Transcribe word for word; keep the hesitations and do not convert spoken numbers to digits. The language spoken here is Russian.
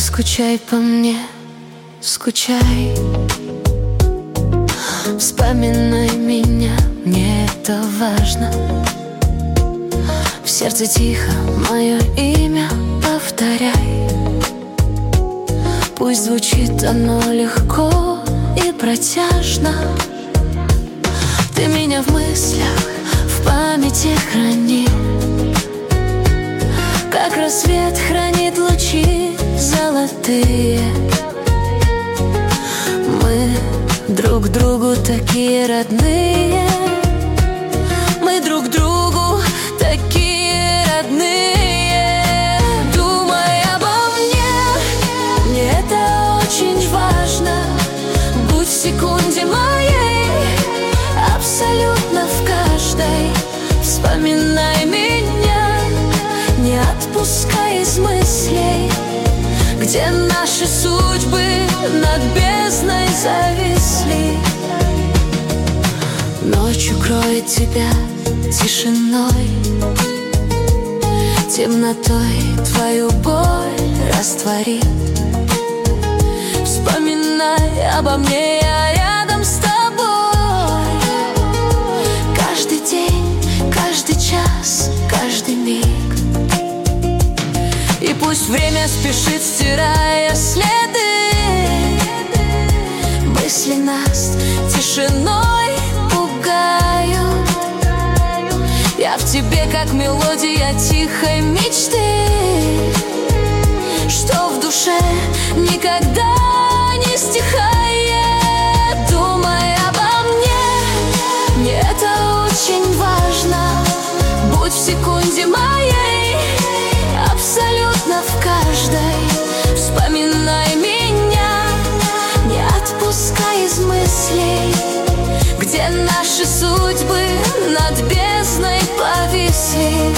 скучай по мне, скучай. Вспоминай меня, мне это важно. В сердце тихо мое имя повторяй. Пусть звучит оно легко и протяжно. Ты меня в мыслях, в памяти храни, как рассвет хранит лучи золотые. Мы друг другу такие родные, мы друг другу такие родные. Думай обо мне, мне это очень важно. Будь в секунде моей, абсолютно в каждой. Вспоминай меня, не отпускай из мыслей, где наши судьбы над бездной зависли. Ночь укроет тебя тишиной, темнотой твою боль растворит. Вспоминай обо мне, я рядом с тобой. Каждый день, каждый час, каждый миг. И пусть время спешит, стирая следы, мысли нас тишиной пугают. Я в тебе, как мелодия тихой мечты, что в душе никогда не стихает. Думай обо мне, мне это очень важно. Будь в секунде моей, абсолютно в каждой. Вспоминай меня, не отпускай из мыслей, где наши судьбы над бездной повисли.